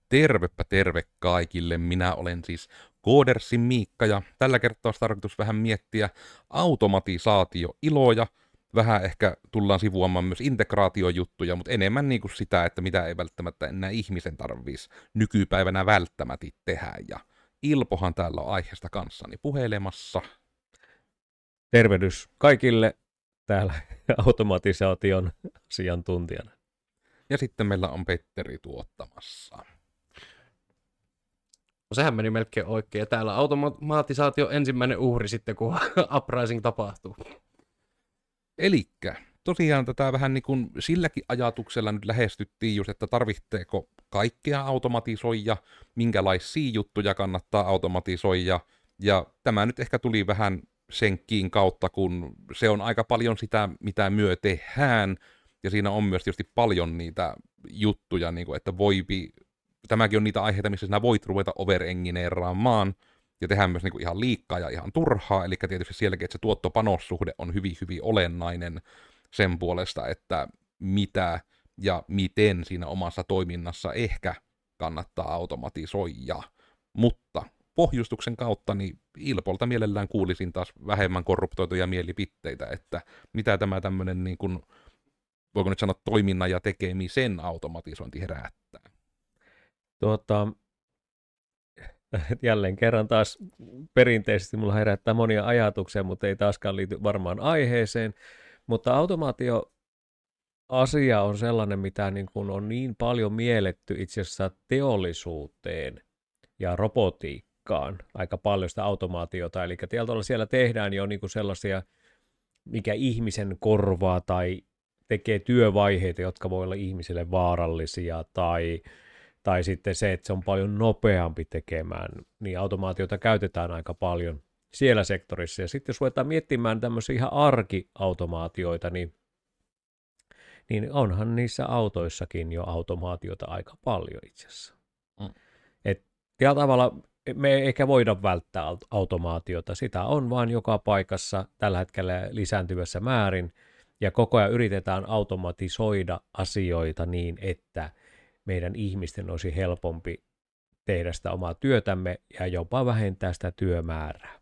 Tervepä terve kaikille, minä olen siis Koodersin Miikka ja tällä kertaa olisi tarkoitus vähän miettiä automatisaatioiloja, vähän ehkä tullaan sivuamaan myös integraatiojuttuja, mutta enemmän niin kuin sitä, että mitä ei välttämättä enää ihmisen tarvitsisi nykypäivänä välttämättä tehdä. Ja Ilpohan täällä on aiheesta kanssani puhelemassa. Tervehdys kaikille täällä automatisaation asiantuntijana. Ja sitten meillä on Petteri tuottamassa. No sehän meni melkein oikein. Ja täällä automatisaatio ensimmäinen uhri sitten, kun uprising tapahtuu. Elikkä tosiaan tätä vähän niin kuin silläkin ajatuksella nyt lähestyttiin just, että tarvitseeko kaikkea automatisoida, minkälaisia juttuja kannattaa automatisoida, ja tämä nyt ehkä tuli vähän senkin kautta, kun se on aika paljon sitä, mitä myö tehdään, ja siinä on myös tietysti paljon niitä juttuja, niin kuin, että tämäkin on niitä aiheita, missä sinä voit ruveta overengineeraamaan, ja tehdään myös niin kuin ihan liikkaa ja ihan turhaa, eli tietysti sielläkin, että se tuotto-panossuhde on hyvin, hyvin olennainen sen puolesta, että mitä ja miten siinä omassa toiminnassa ehkä kannattaa automatisoida. Mutta pohjustuksen kautta niin Ilpolta mielellään kuulisin taas vähemmän korruptoituja mielipiteitä, että mitä tämä tämmöinen, niin kuin, voiko nyt sanoa, toiminnan ja tekemisen automatisointi herättää. Jälleen kerran taas perinteisesti mulla herättää monia ajatuksia, mutta ei taaskaan liity varmaan aiheeseen. Mutta automaatioasia on sellainen, mitä niin kuin on niin paljon mielletty itse asiassa teollisuuteen ja robotiikkaan, aika paljon sitä automaatiota. Eli siellä tehdään jo niin kuin sellaisia, mikä ihmisen korvaa tai tekee työvaiheita, jotka voi olla ihmiselle vaarallisia tai sitten se, että se on paljon nopeampi tekemään, niin automaatiota käytetään aika paljon siellä sektorissa. Ja sitten jos ruvetaan miettimään tämmöisiä ihan arkiautomaatioita, niin onhan niissä autoissakin jo automaatiota aika paljon itse asiassa. Tällä tavalla me ei ehkä voida välttää automaatiota. Sitä on vain joka paikassa tällä hetkellä lisääntyvässä määrin, ja koko ajan yritetään automatisoida asioita niin, että meidän ihmisten olisi helpompi tehdä sitä omaa työtämme ja jopa vähentää sitä työmäärää.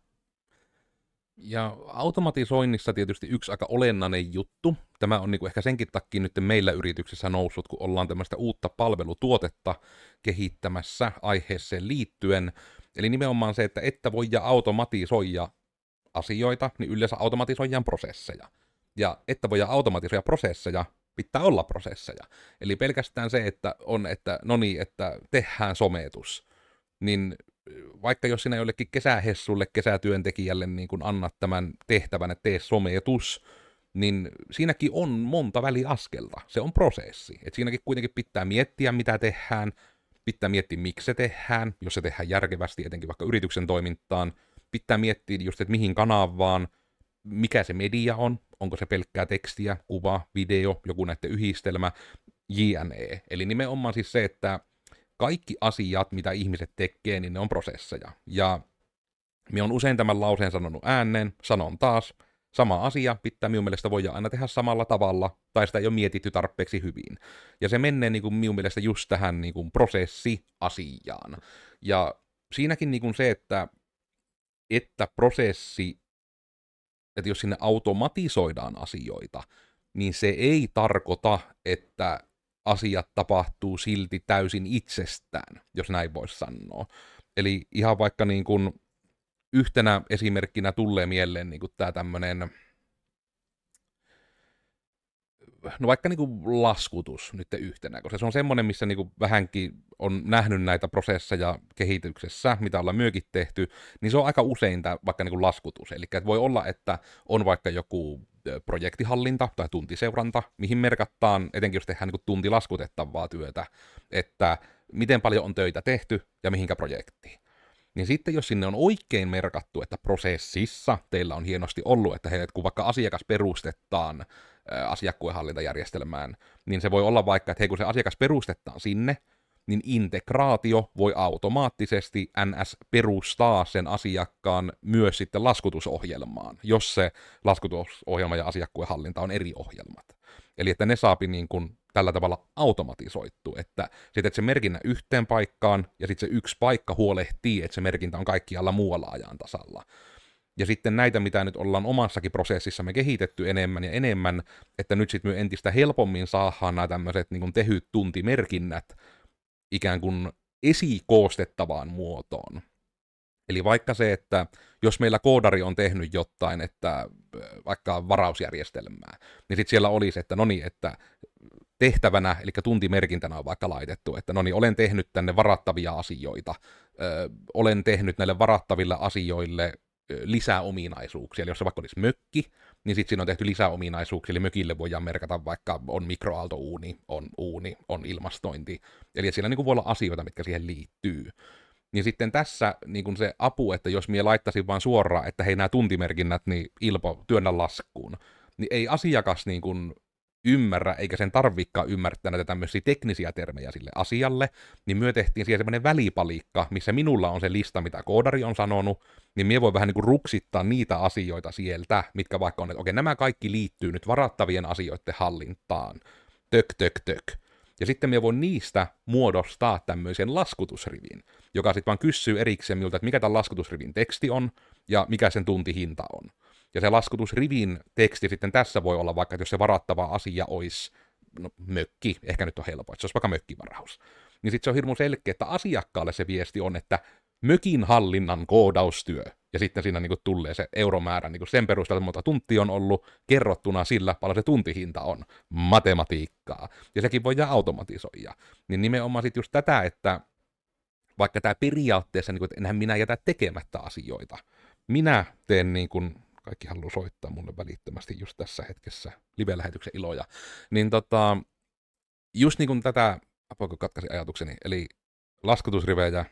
Ja automatisoinnissa tietysti yksi aika olennainen juttu. Tämä on niinku ehkä senkin takia nyt meillä yrityksessä noussut, kun ollaan tämmöistä uutta palvelutuotetta kehittämässä aiheeseen liittyen. Eli nimenomaan se, että voi automatisoida asioita, niin yleensä automatisoidaan prosesseja. Ja että voi automatisoida prosesseja, pitää olla prosesseja. Eli pelkästään se, että että tehdään sometus, niin vaikka jos sinä jollekin kesähessulle, kesätyöntekijälle niin kun annat tämän tehtävän, että tee sometus, niin siinäkin on monta väliaskelta. Se on prosessi. Et siinäkin kuitenkin pitää miettiä, mitä tehdään, pitää miettiä, miksi se tehdään, jos se tehdään järkevästi, etenkin vaikka yrityksen toimintaan, pitää miettiä just, että mihin kanavaan, mikä se media on, onko se pelkkää tekstiä, kuva, video, joku näiden yhdistelmä, jne. Eli nimenomaan siis se, että kaikki asiat, mitä ihmiset tekee, niin ne on prosesseja. Ja minä olen usein tämän lauseen sanonut ääneen, sanon taas, sama asia pitää minun mielestä voidaan aina tehdä samalla tavalla, tai sitä ei ole mietitty tarpeeksi hyvin. Ja se menee niin kuin minun mielestä just tähän niin kuin prosessiasiaan. Ja siinäkin niin kuin se, että prosessi, että jos sinne automatisoidaan asioita, niin se ei tarkoita, että asiat tapahtuu silti täysin itsestään, jos näin voisi sanoa. Eli ihan vaikka niin kuin yhtenä esimerkkinä tulee mieleen niin kuin tämä tämmöinen, no vaikka niin kuin laskutus nyt yhtenä, koska se on semmoinen, missä niin kuin vähänkin on nähnyt näitä prosesseja kehityksessä, mitä ollaan myökin tehty, niin se on aika usein tämä vaikka niin kuin laskutus. Eli voi olla, että on vaikka joku projektihallinta tai tuntiseuranta, mihin merkataan, etenkin jos tehdään niin kuin tuntilaskutettavaa työtä, että miten paljon on töitä tehty ja mihinkä projektiin. Niin sitten jos sinne on oikein merkattu, että prosessissa teillä on hienosti ollut, että kun vaikka asiakas perustetaan asiakkuehallintajärjestelmään, niin se voi olla vaikka, että kun se asiakas perustetaan sinne, niin integraatio voi automaattisesti NS perustaa sen asiakkaan myös sitten laskutusohjelmaan, jos se laskutusohjelma ja asiakkuehallinta on eri ohjelmat. Eli että ne saapi niin kuin tällä tavalla automatisoittu, että sitten se merkinnä yhteen paikkaan, ja sitten se yksi paikka huolehtii, että se merkintä on kaikkialla muualla ajan tasalla. Ja sitten näitä, mitä nyt ollaan omassakin prosessissamme kehitetty enemmän ja enemmän, että nyt sitten me entistä helpommin saadaan nämä tämmöiset niin kuin tehyt tuntimerkinnät ikään kuin esikoostettavaan muotoon. Eli vaikka se, että jos meillä koodari on tehnyt jotain, että vaikka varausjärjestelmää, niin sitten siellä olisi, että no niin, että tehtävänä, eli tuntimerkintänä on vaikka laitettu, että no niin, olen tehnyt tänne varattavia asioita, olen tehnyt näille varattaville asioille lisäominaisuuksia, eli jos se vaikka olisi mökki, niin sitten siinä on tehty lisäominaisuuksia, eli mökille voidaan merkata vaikka on mikroaaltouuni, on ilmastointi, eli siellä niin kuin voi olla asioita, mitkä siihen liittyy. Niin sitten tässä niin kuin se apu, että jos mie laittaisin vaan suoraan, että hei nämä tuntimerkinnät, niin Ilpo, työnnä laskuun, niin ei asiakas niin kuin ymmärrä, eikä sen tarvikaan ymmärtää näitä tämmöisiä teknisiä termejä sille asialle, niin myö tehtiin siihen semmoinen välipalikka, missä minulla on se lista, mitä koodari on sanonut, niin mie voi vähän niin kuin ruksittaa niitä asioita sieltä, mitkä vaikka on, että okei, nämä kaikki liittyy nyt varattavien asioiden hallintaan, tök. Ja sitten mie voin niistä muodostaa tämmöisen laskutusrivin, joka sitten vaan kysyy erikseen minulta, että mikä tämän laskutusrivin teksti on, ja mikä sen tuntihinta on. Ja se laskutusrivin teksti sitten tässä voi olla vaikka, että jos se varattava asia olisi mökki, ehkä nyt on helppo, että se olisi vaikka mökkivaraus, niin sitten se on hirmu selkeä, että asiakkaalle se viesti on, että mökin hallinnan koodaustyö, ja sitten siinä niin kuin tulee se euromäärä niin kuin sen perusteella, että monta tuntia on ollut kerrottuna sillä, paljon se tuntihinta on, matematiikkaa, ja sekin voidaan automatisoida. Niin nimenomaan sitten just tätä, että vaikka tämä periaatteessa, niin kuin, että enhän minä jätä tekemättä asioita, minä teen niin kuin kaikki haluaa soittaa mulle välittömästi just tässä hetkessä live-lähetyksen iloja, niin just niin kuin tätä, apako katkaisin ajatukseni, eli laskutusrivejä,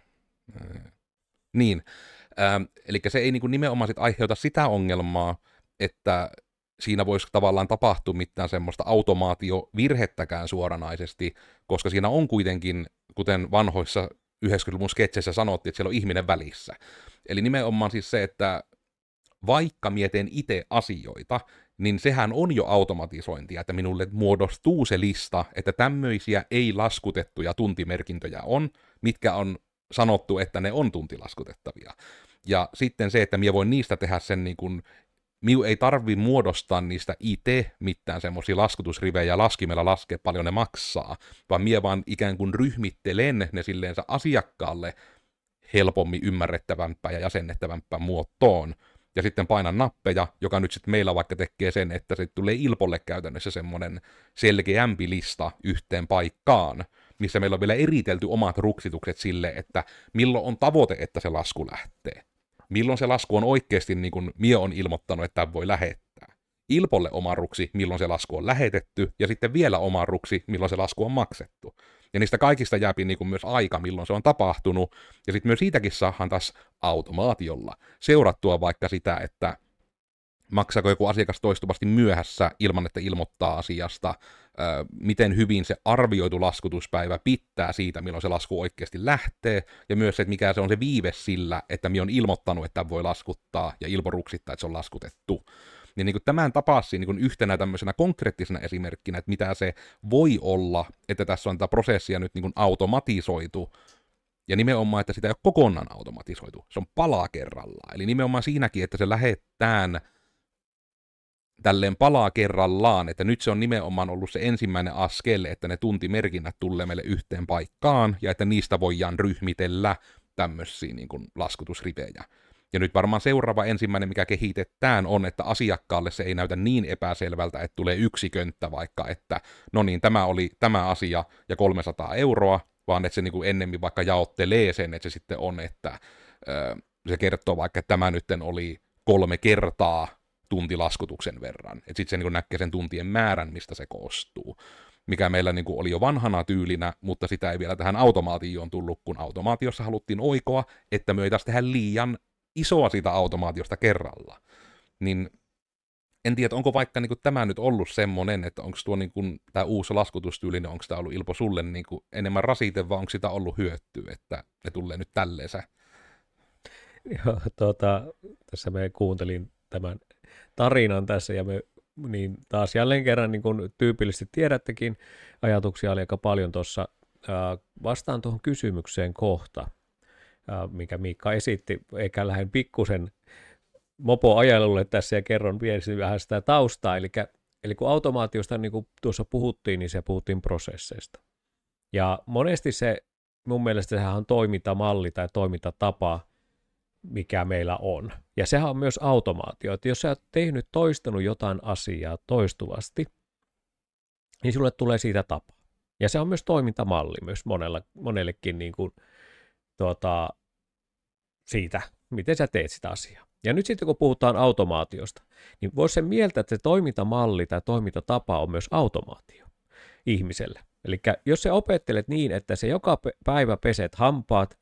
niin, eli se ei niin kuin nimenomaan sit aiheuta sitä ongelmaa, että siinä voisi tavallaan tapahtua mitään semmoista automaatiovirhettäkään suoranaisesti, koska siinä on kuitenkin, kuten vanhoissa 90-luvun sketseissä sanottiin, että siellä on ihminen välissä. Eli nimenomaan siis se, että vaikka mietin itse asioita, niin sehän on jo automatisointia, että minulle muodostuu se lista, että tämmöisiä ei-laskutettuja tuntimerkintöjä on, mitkä on sanottu, että ne on tuntilaskutettavia. Ja sitten se, että minä voin niistä tehdä sen niin kuin, minun ei tarvi muodostaa niistä itse mitään semmoisia laskutusrivejä laskimella laskea paljon ne maksaa, vaan minä vaan ikään kuin ryhmittelen ne silleensä asiakkaalle helpommin ymmärrettävämpään ja jäsennettävämpään muotoon, ja sitten painan nappeja, joka nyt sitten meillä vaikka tekee sen, että se tulee Ilpolle käytännössä semmoinen selkeämpi lista yhteen paikkaan, missä meillä on vielä eritelty omat ruksitukset sille, että milloin on tavoite, että se lasku lähtee. Milloin se lasku on oikeasti, niin kuin mie on ilmoittanut, että tämä voi lähettää. Ilpolle oma ruksi, milloin se lasku on lähetetty, ja sitten vielä oma ruksi, milloin se lasku on maksettu. Ja niistä kaikista jääpi niin kuin myös aika, milloin se on tapahtunut, ja sitten myös siitäkin saadaan taas automaatiolla seurattua vaikka sitä, että maksaako joku asiakas toistuvasti myöhässä ilman, että ilmoittaa asiasta, miten hyvin se arvioitu laskutuspäivä pitää siitä, milloin se lasku oikeasti lähtee, ja myös se, että mikä se on se viive sillä, että minä on ilmoittanut, että voi laskuttaa, ja Ilpo ruksittaa, että se on laskutettu. Niin, niin kuin tämän tapasi niin kuin yhtenä tämmöisenä konkreettisena esimerkkinä, että mitä se voi olla, että tässä on tätä prosessia nyt niin kuin automatisoitu, ja nimenomaan, että sitä ei ole kokonaan automatisoitu, se on pala kerrallaan. Eli nimenomaan siinäkin, että se lähetään tälleen palaa kerrallaan, että nyt se on nimenomaan ollut se ensimmäinen askel, että ne tuntimerkinnät tulee meille yhteen paikkaan, ja että niistä voidaan ryhmitellä tämmöisiä niin kuin laskutusrivejä. Ja nyt varmaan seuraava ensimmäinen, mikä kehitetään, on, että asiakkaalle se ei näytä niin epäselvältä, että tulee yksi könttä vaikka, että no niin, tämä oli tämä asia ja 300 €, vaan että se niin kuin ennemmin vaikka jaottelee sen, että se sitten on, että se kertoo vaikka, että tämä nyt oli 3 kertaa tuntilaskutuksen verran. Että sitten se niin kuin näkee sen tuntien määrän, mistä se koostuu. Mikä meillä niin kuin oli jo vanhana tyylinä, mutta sitä ei vielä tähän automaatioon tullut, kun automaatiossa haluttiin oikoa, että me ei taas tehdä liian isoa siitä automaatiosta kerralla. Niin en tiedä, onko vaikka niin kuin tämä nyt ollut semmoinen, että onko tuo niin kuin, tämä uusi laskutustyyli, niin onko tämä ollut Ilpo sulle niin kuin enemmän rasite, vai onko sitä ollut hyötyä, että ne tulee nyt tälleensä? Joo, tässä me kuuntelin tämän tarinan tässä, ja me niin taas jälleen kerran, niin kuin tyypillisesti tiedättekin, ajatuksia oli aika paljon tuossa. Vastaan tuohon kysymykseen kohta, mikä Miikka esitti, eikä lähden pikkusen mopoajelulle tässä ja kerron pieni vähän sitä taustaa. Eli kun automaatiosta, niin kuin tuossa puhuttiin, niin se puhuttiin prosesseista. Ja monesti se, mun mielestä sehän on toimintamalli tai toimintatapa, mikä meillä on. Ja sehän on myös automaatio, että jos sä oot toistanut jotain asiaa toistuvasti, niin sulle tulee siitä tapa. Ja se on myös toimintamalli myös monellekin niin kuin, siitä, miten sä teet sitä asiaa. Ja nyt sitten kun puhutaan automaatiosta, niin voisi sen mieltä, että se toimintamalli tai toimintatapa on myös automaatio ihmiselle. Eli jos sä opettelet niin, että se joka päivä peset hampaat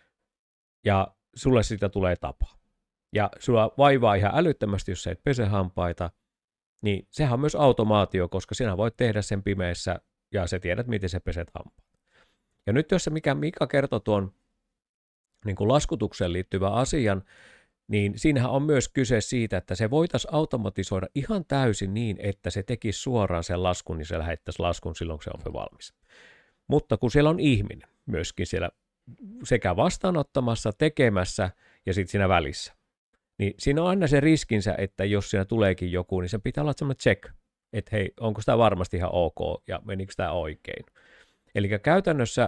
ja sulle siitä tulee tapa. Ja sulla vaivaa ihan älyttömästi, jos sä et pese hampaita, niin sehän on myös automaatio, koska sinä voit tehdä sen pimeässä ja sä tiedät, miten sä peset hampaat. Ja nyt jos se, mikä Mika kertoi tuon niin kuin laskutukseen liittyvän asian, niin siinähän on myös kyse siitä, että se voitaisiin automatisoida ihan täysin niin, että se tekisi suoraan sen laskun, niin se lähettäisi laskun silloin, kun se on valmis. Mutta kun siellä on ihminen myöskin siellä sekä vastaanottamassa, tekemässä ja sitten siinä välissä, niin siinä on aina se riskinsä, että jos siinä tuleekin joku, niin sen pitää olla semmoinen check, että hei, onko tämä varmasti ihan ok ja menikö tämä oikein. Eli käytännössä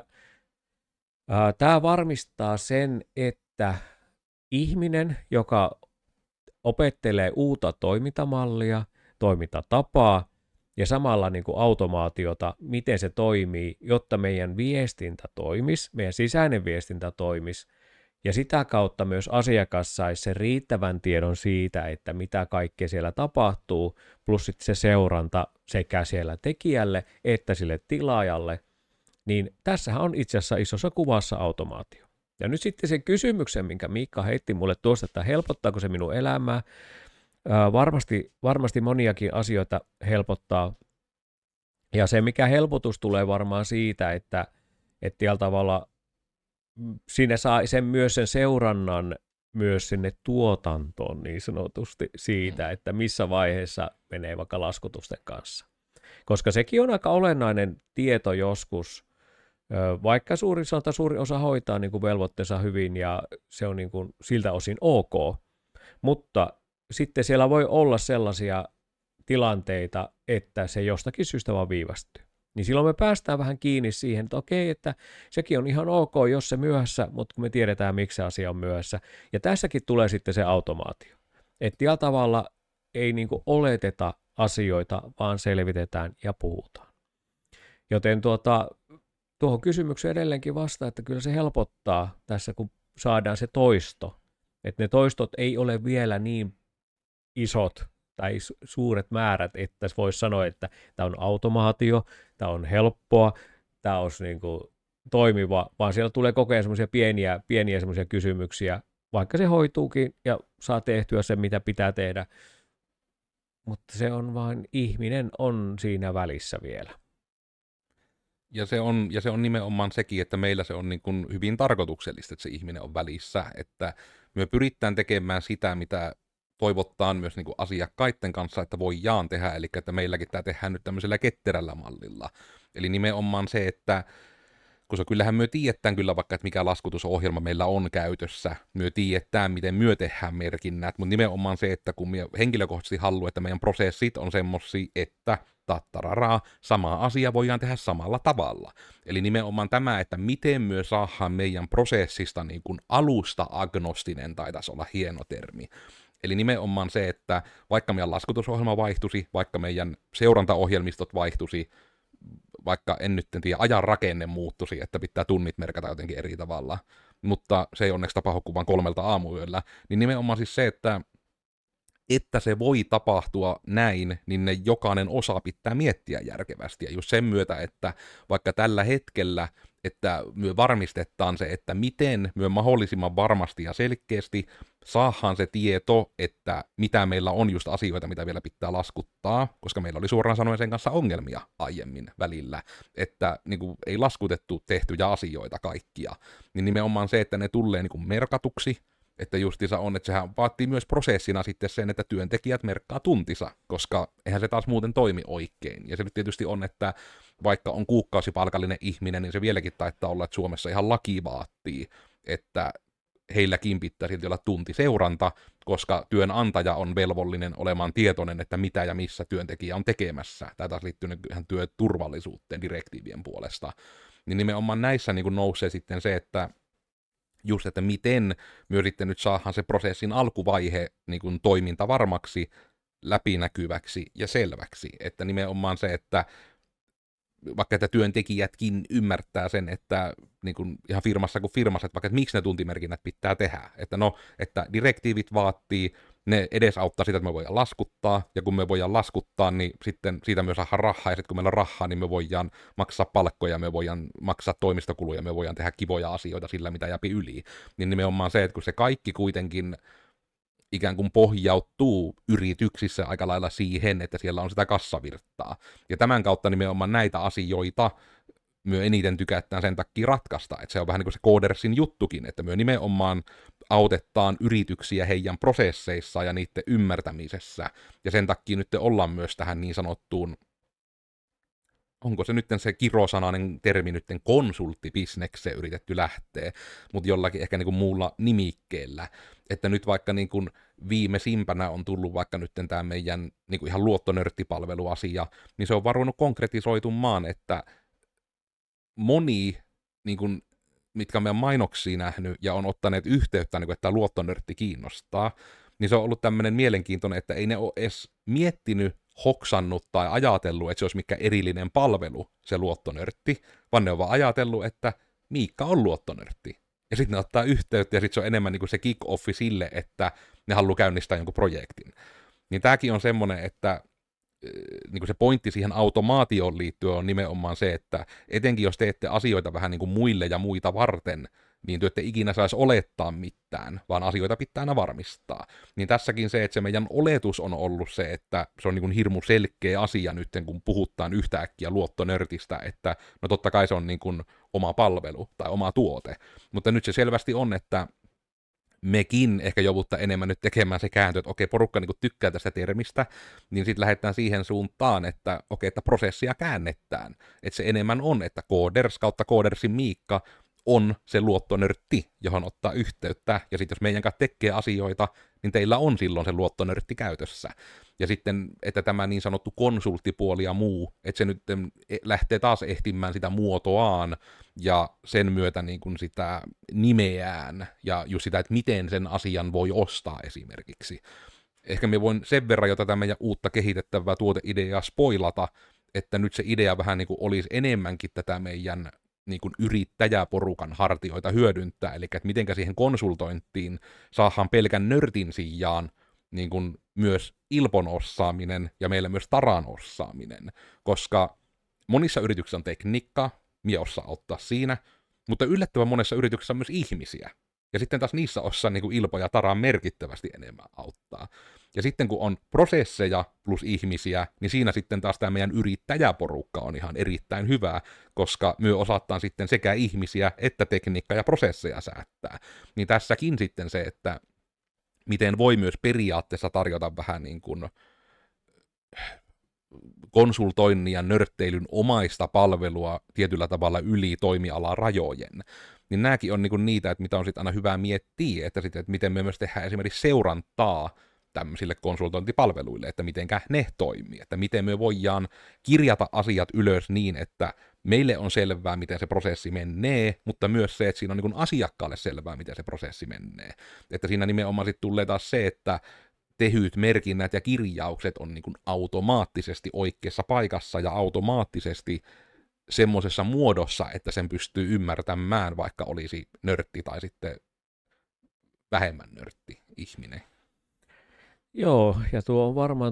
tämä varmistaa sen, että ihminen, joka opettelee uutta toimintamallia, toimintatapaa ja samalla niin kuin automaatiota, miten se toimii, jotta meidän viestintä toimisi, meidän sisäinen viestintä toimisi ja sitä kautta myös asiakas saisi sen riittävän tiedon siitä, että mitä kaikkea siellä tapahtuu, plus sitten se seuranta sekä siellä tekijälle että sille tilaajalle, niin tässähän on itse asiassa isossa kuvassa automaatio. Ja nyt sitten sen kysymyksen, minkä Miikka heitti mulle tuosta, että helpottaako se minun elämää, varmasti moniakin asioita helpottaa. Ja se, mikä helpotus tulee varmaan siitä, että tällä tavalla siinä saa myös sen seurannan myös sinne tuotantoon niin sanotusti siitä, että missä vaiheessa menee vaikka laskutusten kanssa. Koska sekin on aika olennainen tieto joskus, vaikka suurin osa hoitaa niin kuin velvoitteensa hyvin ja se on niin kuin siltä osin ok, mutta sitten siellä voi olla sellaisia tilanteita, että se jostakin syystä vaan viivästyy. Niin silloin me päästään vähän kiinni siihen, että okei, että sekin on ihan ok, jos se myöhässä, mutta kun me tiedetään, miksi se asia on myöhässä. Ja tässäkin tulee sitten se automaatio. Että tällä tavalla ei niin kuin oleteta asioita, vaan selvitetään ja puhutaan. Joten tuohon kysymykseen edelleenkin vastaa, että kyllä se helpottaa tässä, kun saadaan se toisto. Että ne toistot ei ole vielä niin isot tai suuret määrät, että voisi sanoa, että tämä on automaatio, tämä on helppoa, tämä olisi niin kuin toimiva, vaan siellä tulee koko ajan semmoisia pieniä semmoisia kysymyksiä, vaikka se hoituukin ja saa tehtyä sen, mitä pitää tehdä, mutta se on vain, ihminen on siinä välissä vielä. Ja se on nimenomaan sekin, että meillä se on niin kuin hyvin tarkoituksellista, että se ihminen on välissä, että me pyritään tekemään sitä, mitä toivottaan myös niin kuin asiakkaiden kanssa, että voidaan tehdä, eli että meilläkin tämä tehdään nyt tämmöisellä ketterällä mallilla. Eli nimenomaan se, että koska kyllähän me tiedetään kyllä vaikka, että mikä laskutusohjelma meillä on käytössä, me tiedetään, miten me tehdään merkinnät, mutta nimenomaan se, että kun me henkilökohtaisesti haluan, että meidän prosessit on semmosia, että tattararaa, sama asia voidaan tehdä samalla tavalla. Eli nimenomaan tämä, että miten me saadaan meidän prosessista niin kuin alusta agnostinen, taitaisi olla hieno termi. Eli nimenomaan se, että vaikka meidän laskutusohjelma vaihtuisi, vaikka meidän seurantaohjelmistot vaihtuisi, vaikka en nyt tiedä, ajan rakenne muuttuisi, että pitää tunnit merkata jotenkin eri tavalla, mutta se ei onneksi tapahdu kuin vain 3 aamuyöllä, niin nimenomaan siis se, että se voi tapahtua näin, niin ne jokainen osa pitää miettiä järkevästi. Ja just sen myötä, että vaikka tällä hetkellä, että me varmistetaan se, että miten me mahdollisimman varmasti ja selkeästi saadaan se tieto, että mitä meillä on just asioita, mitä vielä pitää laskuttaa, koska meillä oli suoraan sanoen sen kanssa ongelmia aiemmin välillä, että niin kuin, ei laskutettu tehtyjä asioita kaikkia, niin nimenomaan se, että ne tulee niin kuin merkatuksi, Että justiinsa on, että sehän vaatii myös prosessina sitten sen, että työntekijät merkkaa tuntinsa, koska eihän se taas muuten toimi oikein. Ja se nyt tietysti on, että vaikka on kuukausipalkallinen ihminen, niin se vieläkin taittaa olla, että Suomessa ihan laki vaatii, että heilläkin pitää silti olla tuntiseuranta, koska työnantaja on velvollinen olemaan tietoinen, että mitä ja missä työntekijä on tekemässä. Tämä taas liittyy ihan työturvallisuuteen direktiivien puolesta. Niin nimenomaan näissä niin kuin nousee sitten se, että just, että miten myös sitten nyt saadaan se prosessin alkuvaihe niin kuin toimintavarmaksi, läpinäkyväksi ja selväksi. Että nimenomaan se, että vaikka että työntekijätkin ymmärtää sen, että niin kuin ihan firmassa kuin firmassa, että vaikka että miksi ne tuntimerkinnät pitää tehdä. Että no, että direktiivit vaatii, ne edesauttaa sitä, että me voidaan laskuttaa, ja kun me voidaan laskuttaa, niin sitten siitä myös saadaan rahaa, ja sitten kun meillä on rahaa, niin me voidaan maksaa palkkoja, me voidaan maksaa toimistokuluja, me voidaan tehdä kivoja asioita sillä, mitä jäpi yli. Niin nimenomaan se, että kun se kaikki kuitenkin ikään kuin pohjautuu yrityksissä aika lailla siihen, että siellä on sitä kassavirtaa. Ja tämän kautta nimenomaan näitä asioita myö eniten tykätään sen takia ratkaista, että se on vähän niin kuin se Codersin juttukin, että myö nimenomaan autetaan yrityksiä heidän prosesseissa ja niiden ymmärtämisessä, ja sen takia nyt ollaan myös tähän niin sanottuun, onko se nyt se kirosanainen termi nyt konsulttibisnekseen yritetty lähteä, mutta jollakin ehkä niin kuin muulla nimikkeellä, että nyt vaikka niin kuin viimeisimpänä on tullut vaikka nyt tämä meidän niin kuin ihan luottonörttipalveluasia, niin se on varannut konkretisoitumaan, että moni, niin kuin, mitkä on meidän mainoksia nähnyt ja on ottaneet yhteyttä, niin kuin, että tämä luottonörtti kiinnostaa, niin se on ollut tämmöinen mielenkiintoinen, että ei ne ole edes miettinyt, hoksannut tai ajatellut, että se olisi mikä erillinen palvelu, se luottonörtti, vaan ne on vaan ajatellut, että Miikka on luottonörtti. Ja sitten ne ottaa yhteyttä, ja sitten se on enemmän niin kuin se kick-offi sille, että ne haluaa käynnistää jonkun projektin. Niin tämäkin on semmoinen, että niin kuin se pointti siihen automaatioon liittyen on nimenomaan se, että etenkin jos teette asioita vähän niin kuin muille ja muita varten, niin te ette ikinä saisi olettaa mitään, vaan asioita pitää aina varmistaa. Niin tässäkin se, että se meidän oletus on ollut se, että se on niin kuin hirmu selkeä asia nyt, kun puhutaan yhtäkkiä luottonörtistä, että no totta kai se on niin kuin oma palvelu tai oma tuote. Mutta nyt se selvästi on, että mekin ehkä jouduttaa enemmän nyt tekemään se kääntö, että okei, porukka niin kuin tykkää tästä termistä, niin sitten lähdetään siihen suuntaan, että okei, että prosessia käännetään. Että se enemmän on, että Coders kautta Codersin Miikka on se luottonörtti, johon ottaa yhteyttä, ja sitten jos meidän kanssa tekee asioita, niin teillä on silloin se luottonörtti käytössä. Ja sitten, että tämä niin sanottu konsulttipuoli ja muu, että se nyt lähtee taas ehtimään sitä muotoaan, ja sen myötä niin kuin sitä nimeään, ja just sitä, että miten sen asian voi ostaa esimerkiksi. Ehkä me voin sen verran jo tätä meidän uutta kehitettävää tuoteideaa spoilata, että nyt se idea vähän niin kuin olisi enemmänkin tätä meidän niin kuin yrittäjäporukan hartioita hyödyntää, eli että mitenkä siihen konsultointiin saadaan pelkän nörtin sijaan niin kuin myös Ilpon osaaminen ja meillä myös Taran osaaminen, koska monissa yrityksissä on tekniikka, minä osaan auttaa siinä, mutta yllättävän monessa yrityksessä on myös ihmisiä. Ja sitten taas niissä osaa niin kuin Ilpo ja Tara merkittävästi enemmän auttaa. Ja sitten kun on prosesseja plus ihmisiä, niin siinä sitten taas tämä meidän yrittäjäporukka on ihan erittäin hyvä, koska me osataan sitten sekä ihmisiä että tekniikkaa ja prosesseja säättää. Niin tässäkin sitten se, että miten voi myös periaatteessa tarjota vähän niin kuin konsultoinnin ja nörtteilyn omaista palvelua tietyllä tavalla yli toimialan rajojen. Niin nämäkin on niinku niitä, että mitä on sitten aina hyvä miettiä, että miten me myös tehdään esimerkiksi seurantaa tämmöisille konsultointipalveluille, että mitenkä ne toimii, että miten me voidaan kirjata asiat ylös niin, että meille on selvää, miten se prosessi menee, mutta myös se, että siinä on niin kuin asiakkaalle selvää, miten se prosessi menee. Että siinä nimenomaan sitten tulee taas se, että tehyt merkinnät ja kirjaukset on niin kuin automaattisesti oikeassa paikassa ja automaattisesti semmoisessa muodossa, että sen pystyy ymmärtämään, vaikka olisi nörtti tai sitten vähemmän nörtti ihminen. Joo, ja tuo on varmaan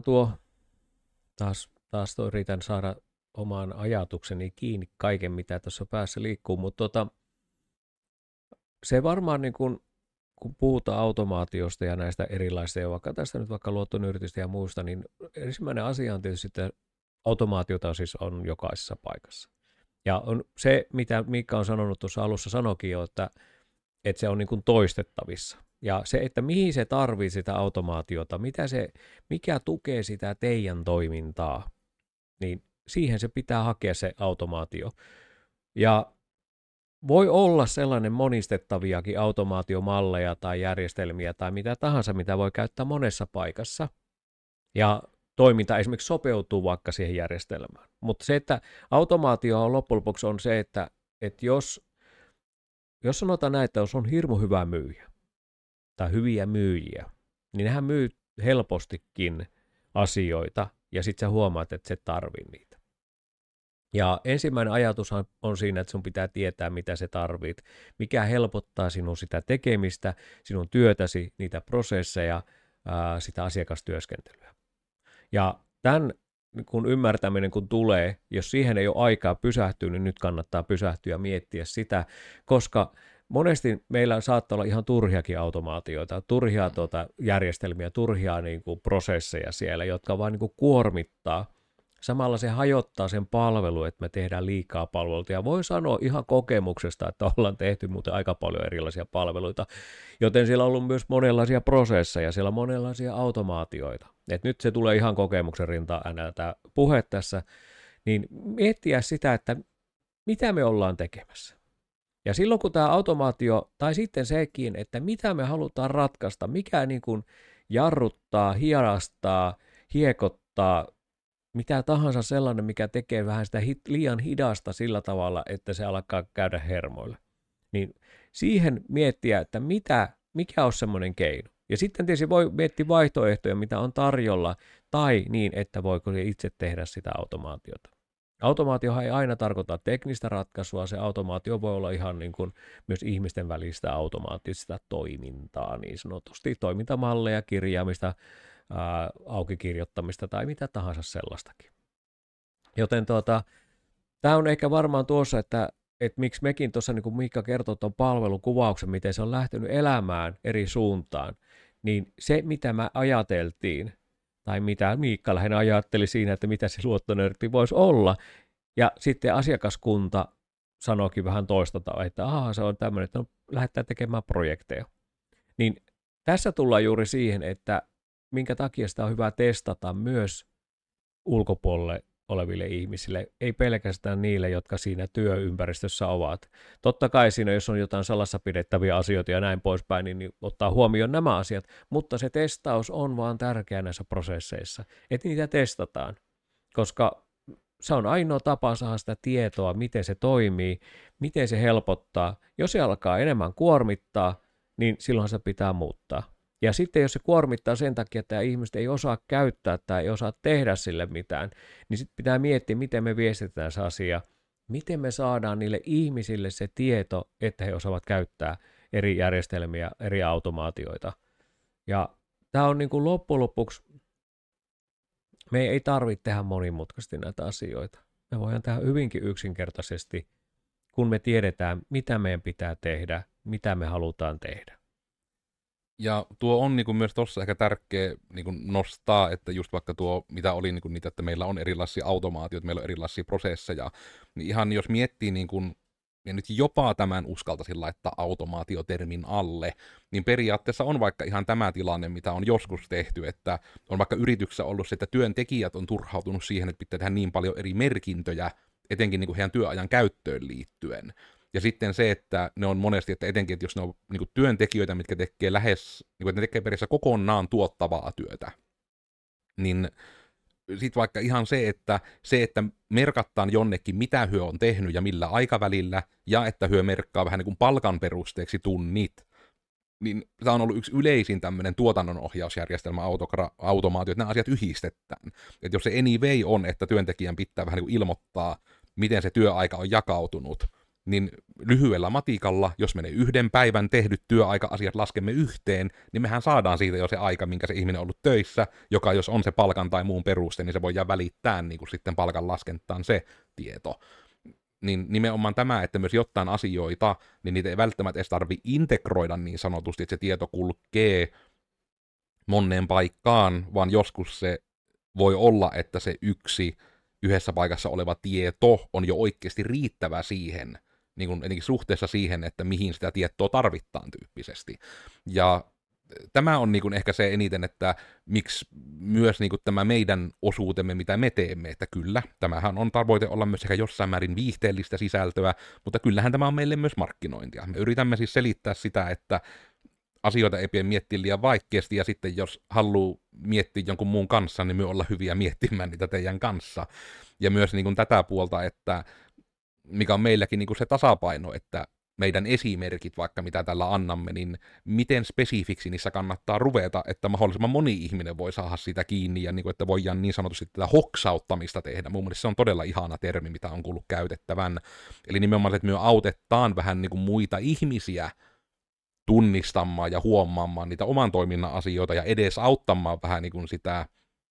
taas yritän saada omaan ajatukseni kiinni kaiken, mitä tuossa päässä liikkuu, mutta se varmaan niin kun puhutaan automaatiosta ja näistä erilaisista, ja vaikka luottonyrtistä ja muusta, niin ensimmäinen asia on tietysti, että automaatiota on jokaisessa paikassa. Ja on se, mitä Miikka on sanonut tuossa alussa sanokin jo, että se on niin kuin toistettavissa. Ja se, että mihin se tarvitsee sitä automaatiota, mikä tukee sitä teidän toimintaa, niin siihen se pitää hakea se automaatio. Ja voi olla sellainen monistettaviakin automaatiomalleja tai järjestelmiä tai mitä tahansa, mitä voi käyttää monessa paikassa. Ja toiminta esimerkiksi sopeutuu vaikka siihen järjestelmään. Mutta se, että automaatio on loppujen lopuksi on se, että jos sanotaan näin, että jos on hirmu hyvä myyjä tai hyviä myyjiä, niin nehän myy helpostikin asioita ja sitten sä huomaat, että se tarvii niitä. Ja ensimmäinen ajatus on siinä, että sun pitää tietää, mitä se tarvit, mikä helpottaa sinun sitä tekemistä, sinun työtäsi, niitä prosesseja, sitä asiakastyöskentelyä. Ja tämän kun ymmärtäminen kun tulee, jos siihen ei ole aikaa pysähtyä, niin nyt kannattaa pysähtyä ja miettiä sitä, koska monesti meillä saattaa olla ihan turhiakin automaatioita, turhia järjestelmiä, turhia niin kuin prosesseja siellä, jotka vaan niin kuin kuormittaa. Samalla se hajottaa sen palvelu, että me tehdään liikaa palveluita. Ja voi sanoa ihan kokemuksesta, että ollaan tehty muuten aika paljon erilaisia palveluita, joten siellä on ollut myös monenlaisia prosesseja, siellä on monenlaisia automaatioita. Et nyt se tulee ihan kokemuksen rintaan tämä puhe tässä, niin miettiä sitä, että mitä me ollaan tekemässä. Ja silloin kun tämä automaatio, tai sitten sekin, että mitä me halutaan ratkaista, mikä niin kuin jarruttaa, hierastaa, hiekottaa, mitä tahansa sellainen, mikä tekee vähän sitä liian hidasta sillä tavalla, että se alkaa käydä hermoille. Niin siihen miettiä, että mikä on semmoinen keino. Ja sitten tietysti voi miettiä vaihtoehtoja, mitä on tarjolla, tai niin, että voiko se itse tehdä sitä automaatiota. Automaatiohan ei aina tarkoita teknistä ratkaisua, se automaatio voi olla ihan niin kuin myös ihmisten välistä automaattista toimintaa, niin sanotusti toimintamalleja, kirjaamista, aukikirjoittamista tai mitä tahansa sellaistakin. Joten tämä on ehkä varmaan tuossa, että miksi mekin tuossa, niin kuin Miikka kertoi tuon palvelukuvauksen, miten se on lähtenyt elämään eri suuntaan, niin se mitä me ajateltiin, tai mitä Miikka lähinnä ajatteli siinä, että mitä se luottonörtti voisi olla, ja sitten asiakaskunta sanoikin vähän toista, että se on tämmöinen, että lähdetään tekemään projekteja. Niin tässä tullaan juuri siihen, että minkä takia sitä on hyvä testata myös ulkopuolelle oleville ihmisille, ei pelkästään niille, jotka siinä työympäristössä ovat. Totta kai siinä, jos on jotain salassa pidettäviä asioita ja näin poispäin, niin ottaa huomioon nämä asiat, mutta se testaus on vaan tärkeä näissä prosesseissa, että niitä testataan, koska se on ainoa tapa saada sitä tietoa, miten se toimii, miten se helpottaa. Jos se alkaa enemmän kuormittaa, niin silloin se pitää muuttaa. Ja sitten jos se kuormittaa sen takia, että ihmiset ei osaa käyttää tai ei osaa tehdä sille mitään, niin sitten pitää miettiä, miten me viestitään se asia, miten me saadaan niille ihmisille se tieto, että he osaavat käyttää eri järjestelmiä, eri automaatioita. Ja tämä on niin kuin loppujen lopuksi, me ei tarvitse tehdä monimutkaisesti näitä asioita. Me voidaan tehdä hyvinkin yksinkertaisesti, kun me tiedetään, mitä meidän pitää tehdä, mitä me halutaan tehdä. Ja tuo on niin kuin myös tuossa ehkä tärkeä niin kuin nostaa, että just vaikka tuo, mitä oli niin kuin niitä, että meillä on erilaisia automaatioita, meillä on erilaisia prosesseja, niin ihan jos miettii, niin kuin, ja nyt jopa tämän uskaltaisin laittaa automaatiotermin alle, niin periaatteessa on vaikka ihan tämä tilanne, mitä on joskus tehty, että on vaikka yrityksessä ollut se, että työntekijät on turhautunut siihen, että pitää tehdä niin paljon eri merkintöjä, etenkin niin kuin heidän työajan käyttöön liittyen. Ja sitten se, että ne on monesti, että etenkin, että jos ne on niin kuin työntekijöitä, mitkä tekee lähes, niin kuin, että ne tekee periaatteessa kokonaan tuottavaa työtä, niin sitten vaikka ihan se, että merkataan jonnekin, mitä hyö on tehnyt ja millä aikavälillä, ja että hyö merkkaa vähän niin kuin palkan perusteeksi tunnit, niin tämä on ollut yksi yleisin tämmöinen tuotannonohjausjärjestelmä, automaatio, että nämä asiat yhdistetään. Että jos se anyway on, että työntekijän pitää vähän niin kuin ilmoittaa, miten se työaika on jakautunut, niin lyhyellä matikalla, jos menee yhden päivän tehdyt työaika-asiat laskemme yhteen, niin mehän saadaan siitä jo se aika, minkä se ihminen on ollut töissä, joka jos on se palkan tai muun peruste, niin se voidaan välittää niin kuin sitten palkan laskentaan se tieto. Niin nimenomaan tämä, että myös jotain asioita, niin niitä ei välttämättä edes tarvitse integroida niin sanotusti, että se tieto kulkee moneen paikkaan, vaan joskus se voi olla, että se yhdessä paikassa oleva tieto on jo oikeasti riittävä siihen, niin kuin etenkin suhteessa siihen, että mihin sitä tietoa tarvitaan tyyppisesti. Ja tämä on niin kuin ehkä se eniten, että miksi myös niin kuin tämä meidän osuutemme, mitä me teemme, että kyllä, tämähän on tavoite olla myös ehkä jossain määrin viihteellistä sisältöä, mutta kyllähän tämä on meille myös markkinointia. Me yritämme siis selittää sitä, että asioita ei pidä miettiä liian vaikeasti, ja sitten jos haluaa miettiä jonkun muun kanssa, niin me olla hyviä miettimään niitä teidän kanssa. Ja myös niin kuin tätä puolta, että mikä on meilläkin niin kuin se tasapaino, että meidän esimerkit, vaikka mitä tällä annamme, niin miten spesifiksi niissä kannattaa ruveta, että mahdollisimman moni ihminen voi saada sitä kiinni, ja niin kuin, että voidaan niin sanotusti tätä hoksauttamista tehdä. Mun mielestä se on todella ihana termi, mitä on kuullut käytettävän. Eli nimenomaan, että me autetaan vähän niin kuin muita ihmisiä tunnistamaan ja huomaamaan niitä oman toiminnan asioita ja edes auttamaan vähän niin kuin sitä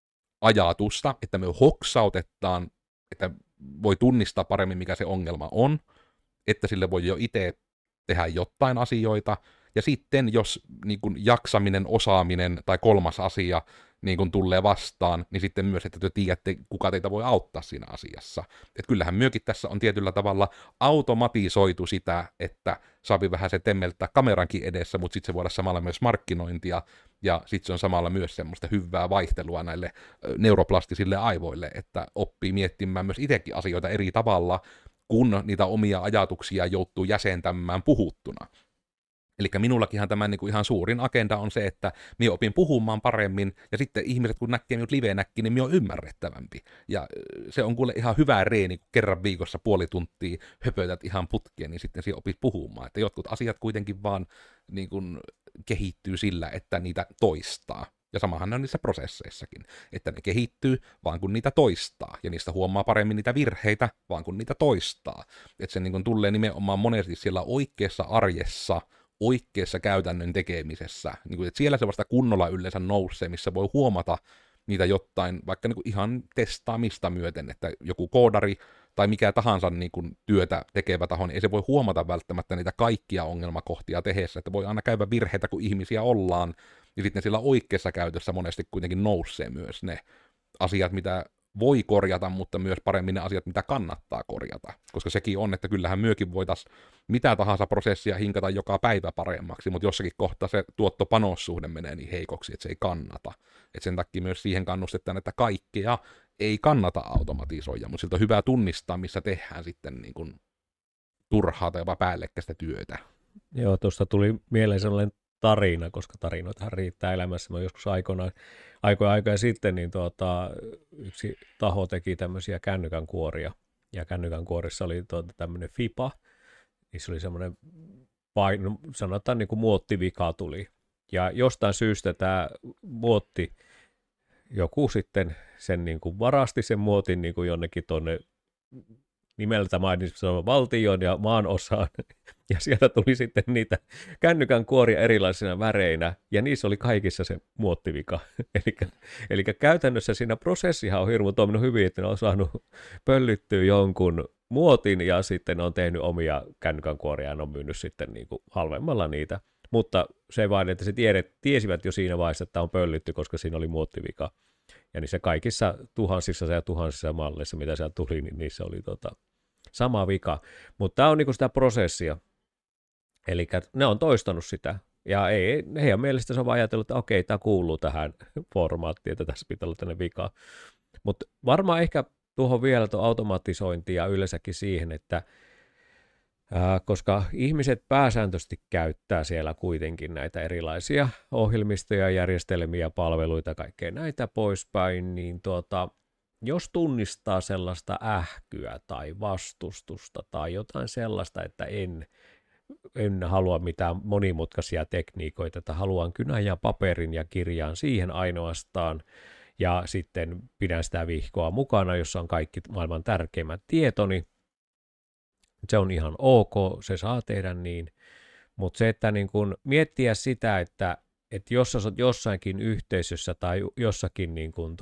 ajatusta, että me hoksautetaan, että voi tunnistaa paremmin, mikä se ongelma on, että sille voi jo itse tehdä jotain asioita, ja sitten jos niin kuin jaksaminen, osaaminen tai kolmas asia niin kuin tulee vastaan, niin sitten myös, että te tiedätte, kuka teitä voi auttaa siinä asiassa. Että kyllähän myökin tässä on tietyllä tavalla automatisoitu sitä, että saapi vähän se temmeltää kamerankin edessä, mutta sitten se voi olla samalla myös markkinointia, ja sitten se on samalla myös semmoista hyvää vaihtelua näille neuroplastisille aivoille, että oppii miettimään myös itsekin asioita eri tavalla, kun niitä omia ajatuksia joutuu jäsentämään puhuttuna. Eli minullakinhan tämä niin kuin ihan suurin agenda on se, että minä opin puhumaan paremmin, ja sitten ihmiset, kun näkee minut livenäkin, niin minä olen ymmärrettävämpi. Ja se on kuule ihan hyvä reeni, kun kerran viikossa puoli tuntia höpötät ihan putkeen, niin sitten sinä opit puhumaan. Että jotkut asiat kuitenkin vaan niin kuin kehittyy sillä, että niitä toistaa. Ja samahan on niissä prosesseissakin, että ne kehittyy vaan kun niitä toistaa, ja niistä huomaa paremmin niitä virheitä vaan kun niitä toistaa. Että se niin kuin tulee nimenomaan monesti siellä oikeassa arjessa, oikeassa käytännön tekemisessä, niin kuin, että siellä se vasta kunnolla yleensä nousee, missä voi huomata niitä jotain, vaikka niin kuin ihan testaamista myöten, että joku koodari tai mikä tahansa niin kuin työtä tekevä taho, niin ei se voi huomata välttämättä niitä kaikkia ongelmakohtia tehdessä, että voi aina käydä virheitä, kun ihmisiä ollaan, ja sitten sillä oikeassa käytössä monesti kuitenkin nousee myös ne asiat, mitä voi korjata, mutta myös paremmin ne asiat, mitä kannattaa korjata. Koska sekin on, että kyllähän myökin voitaisiin mitä tahansa prosessia hinkata joka päivä paremmaksi, mutta jossakin kohtaa se tuotto-panossuhde menee niin heikoksi, että se ei kannata. Et sen takia myös siihen kannustetaan, että kaikkea ei kannata automatisoida, mutta siltä on hyvä tunnistaa, missä tehdään sitten niin kuin turhaa tai jopa päällekkäistä työtä. Joo, tuosta tuli mieleen sellainen tarina, koska tarinoitahan riittää elämässä. Mä joskus aikoja sitten niin yksi taho teki tämmöisiä kännykän kuoria, ja kännykän kuorissa oli tämmöinen FIPA, niissä oli semmoinen, sanotaan niin kuin muottivika tuli, ja jostain syystä tämä muotti, joku sitten sen niin kuin varasti sen muotin niin kuin jonnekin tuonne nimeltä mainitsemaan valtion ja maan osaan, ja sieltä tuli sitten niitä kännykän kuoria erilaisina väreinä, ja niissä oli kaikissa se muottivika. Eli käytännössä siinä prosessihan on hirmu toiminut hyvin, että ne on saanut pöllyttyä jonkun muotin, ja sitten ne on tehnyt omia kännykän kuoria, ja ne on myynyt sitten niin kuin halvemmalla niitä. Mutta se vain, että se tiesivät jo siinä vaiheessa, että on pöllytty, koska siinä oli muottivika. Ja niissä kaikissa tuhansissa ja tuhansissa malleissa, mitä siellä tuli, niin niissä oli sama vika. Mutta tämä on niinku sitä prosessia. Eli ne on toistanut sitä. Ja heidän mielestä se on vaan ajatellut, että okei, tämä kuuluu tähän formaattiin, että tässä pitää olla tänne vika. Mutta varmaan ehkä tuohon vielä tuo automatisointi ja yleensäkin siihen, että koska ihmiset pääsääntöisesti käyttää siellä kuitenkin näitä erilaisia ohjelmistoja, järjestelmiä, palveluita, kaikkea näitä poispäin, niin jos tunnistaa sellaista ähkyä tai vastustusta tai jotain sellaista, että en halua mitään monimutkaisia tekniikoita, että haluan kynän ja paperin ja kirjaan siihen ainoastaan, ja sitten pidän sitä vihkoa mukana, jossa on kaikki maailman tärkeimmät tietoni, se on ihan ok, se saa tehdä niin, mutta se, että niin kun miettiä sitä, että jos sä olet jossainkin yhteisössä tai jossakin niin kun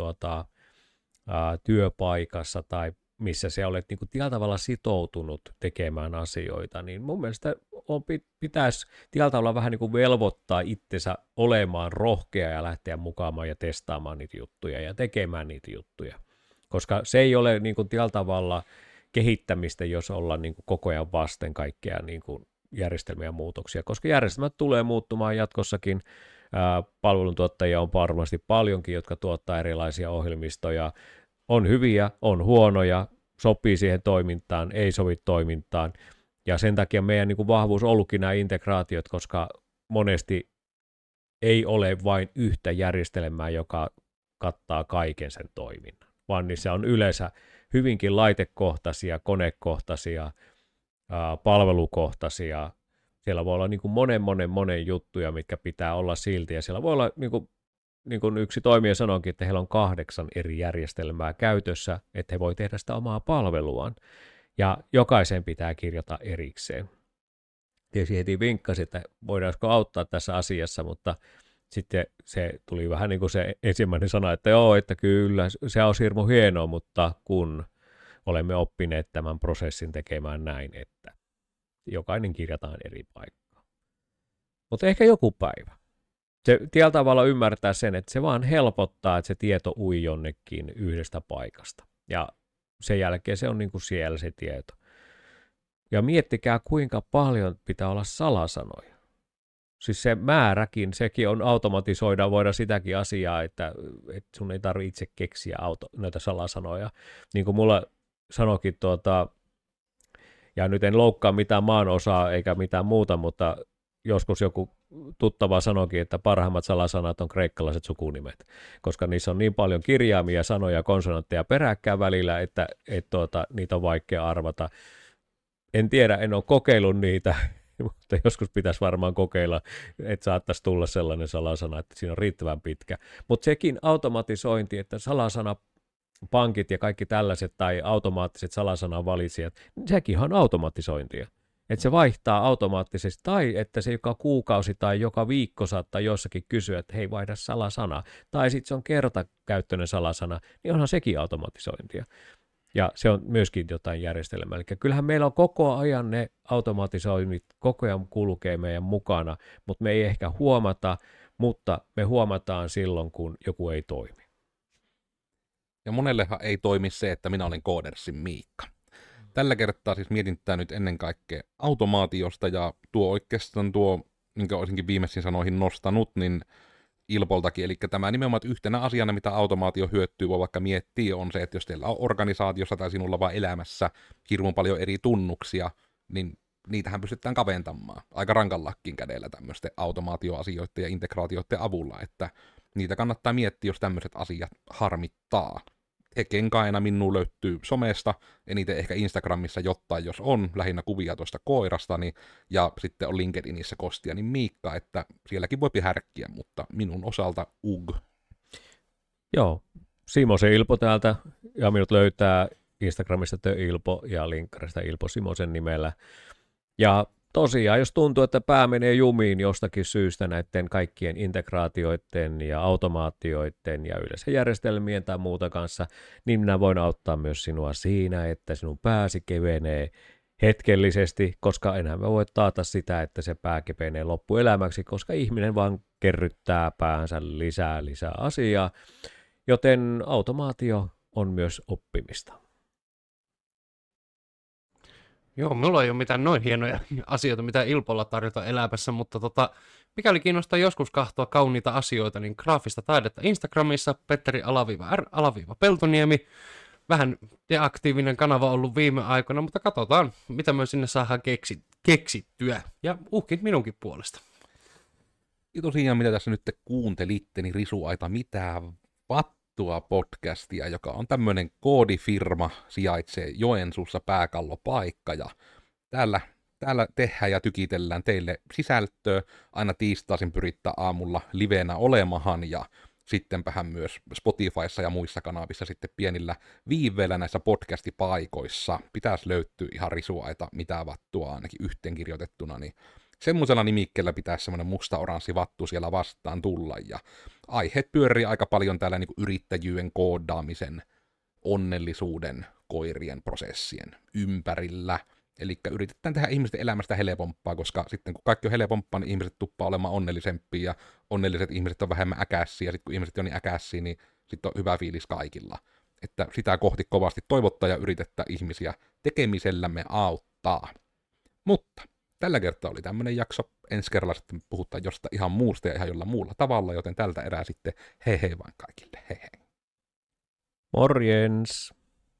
työpaikassa tai missä sä olet niin kun tietyllä tavalla sitoutunut tekemään asioita, niin mun mielestä pitäisi tietyllä tavalla vähän niin kuin velvoittaa itsensä olemaan rohkea ja lähteä mukaan ja testaamaan niitä juttuja ja tekemään niitä juttuja, koska se ei ole niin kuin tietyllä tavalla kehittämistä, jos ollaan niin kuin koko ajan vasten kaikkea niin kuin järjestelmiä muutoksia, koska järjestelmät tulee muuttumaan jatkossakin. Palveluntuottajia on varmasti paljonkin, jotka tuottaa erilaisia ohjelmistoja. On hyviä, on huonoja, sopii siihen toimintaan, ei sovi toimintaan. Ja sen takia meidän niin kuin vahvuus on ollutkin nämä integraatiot, koska monesti ei ole vain yhtä järjestelmää, joka kattaa kaiken sen toiminnan, vaan niissä on yleensä hyvinkin laitekohtaisia, konekohtaisia, palvelukohtaisia. Siellä voi olla niin kuin monen juttuja, mitkä pitää olla silti, ja siellä voi olla, niin kuin yksi toimija sanoikin, että heillä on 8 eri järjestelmää käytössä, että he voi tehdä sitä omaa palveluaan, ja jokaisen pitää kirjata erikseen. Tietysti heti vinkkasi, että voidaanko auttaa tässä asiassa, mutta sitten se tuli vähän niin kuin se ensimmäinen sana, että joo, että kyllä, se on hirmu hienoa, mutta kun olemme oppineet tämän prosessin tekemään näin, että jokainen kirjataan eri paikkaan. Mutta ehkä joku päivä. Se tietyllä tavalla ymmärtää sen, että se vaan helpottaa, että se tieto ui jonnekin yhdestä paikasta. Ja sen jälkeen se on niin kuin siellä se tieto. Ja miettikää, kuinka paljon pitää olla salasanoja. Siis se määräkin, sekin on automatisoida, voida sitäkin asiaa, että sun ei tarvitse itse keksiä noita salasanoja. Niin kuin mulla sanoikin, ja nyt en loukkaa mitään maanosaa eikä mitään muuta, mutta joskus joku tuttava sanoikin, että parhaimmat salasanat on kreikkalaiset sukunimet, koska niissä on niin paljon kirjaimia, sanoja, konsonantteja peräkkäin välillä, että niitä on vaikea arvata. En tiedä, en ole kokeillut niitä, mutta joskus pitäisi varmaan kokeilla, että saattaisi tulla sellainen salasana, että siinä on riittävän pitkä. Mutta sekin automatisointi, että salasanapankit ja kaikki tällaiset tai automaattiset salasananvalitsijat, sekin on automatisointia. Että se vaihtaa automaattisesti, tai että se joka kuukausi tai joka viikko saattaa jossakin kysyä, että hei, vaihda salasana. Tai sitten se on kertakäyttöinen salasana, niin onhan sekin automatisointia. Ja se on myöskin jotain järjestelmää. Eli kyllähän meillä on koko ajan ne automatisoinnit, koko ajan kulkee meidän mukana, mutta me ei ehkä huomata, mutta me huomataan silloin, kun joku ei toimi. Ja monellehan ei toimi se, että minä olen Codersin Miikka. Tällä kertaa siis mietintää nyt ennen kaikkea automaatiosta, ja oikeastaan minkä olisinkin viimeisin sanoihin nostanut, niin Ilpoltakin, eli tämä nimenomaan yhtenä asiana, mitä automaatio hyötyy, voi vaikka miettiä, on se, että jos teillä on organisaatiossa tai sinulla vaan elämässä hirveän paljon eri tunnuksia, niin niitähän pystytään kaventamaan aika rankallakin kädellä tämmöisten automaatioasioiden ja integraatioiden avulla, että niitä kannattaa miettiä, jos tämmöiset asiat harmittaa. Hekenkaina minun löytyy somesta, eniten ehkä Instagramissa jotain, jos on, lähinnä kuvia tuosta koirastani, ja sitten on LinkedInissä Kostianin Miikka, että sielläkin voi härkkiä, mutta minun osalta UG. Joo, Simosen Ilpo täältä, ja minut löytää Instagramista Ilpo ja linkkarista Ilpo Simosen nimellä. Ja tosiaan, jos tuntuu, että pää menee jumiin jostakin syystä näiden kaikkien integraatioiden ja automaatioiden ja yleensä järjestelmien tai muuta kanssa, niin minä voin auttaa myös sinua siinä, että sinun pääsi kevenee hetkellisesti, koska enää me voi taata sitä, että se pää kevenee loppuelämäksi, koska ihminen vaan kerryttää päänsä lisää asiaa, joten automaatio on myös oppimista. Joo, mulla ei ole mitään noin hienoja asioita, mitä Ilpolla tarjota elämässä, mutta mikäli kiinnostaa joskus kahtoa kauniita asioita, niin graafista taidetta Instagramissa, Petteri_R_Peltoniemi. Vähän deaktiivinen kanava ollut viime aikoina, mutta katsotaan, mitä me sinne saadaan keksittyä. Ja uhkin minunkin puolesta. Ja tosiaan, mitä tässä nyt te kuuntelitte, niin Risuaita mitä podcastia, joka on tämmöinen koodifirma, sijaitsee Joensuussa pääkallopaikka, ja täällä tehdään ja tykitellään teille sisältöä, aina tiistaisin pyrittää aamulla livenä olemahan, ja sittenpähän myös Spotifyssa ja muissa kanavissa sitten pienillä viiveillä näissä podcastipaikoissa pitäisi löytyä ihan Risuaita mitä vattua ainakin yhteen kirjoitettuna, niin semmoisella nimikkeellä pitäisi semmoinen musta-oranssi vattu siellä vastaan tulla, ja aiheet pyörii aika paljon täällä niin kuin yrittäjyyden, koodaamisen, onnellisuuden, koirien prosessien ympärillä. Eli yritetään tehdä ihmisten elämästä helpompaa, koska sitten kun kaikki on helpompaa, niin ihmiset tuppaa olemaan onnellisempia, ja onnelliset ihmiset on vähemmän äkässiä, ja sitten kun ihmiset on niin äkässiä, niin sitten on hyvä fiilis kaikilla. että sitä kohti kovasti toivottaa ja yritettä ihmisiä tekemisellämme auttaa. Mutta tällä kertaa oli tämmöinen jakso. Ensi kerralla sitten puhutaan jostain ihan muusta ja ihan jolla muulla tavalla, joten tältä erää sitten hei hei vain kaikille. Hei hei. Morjens!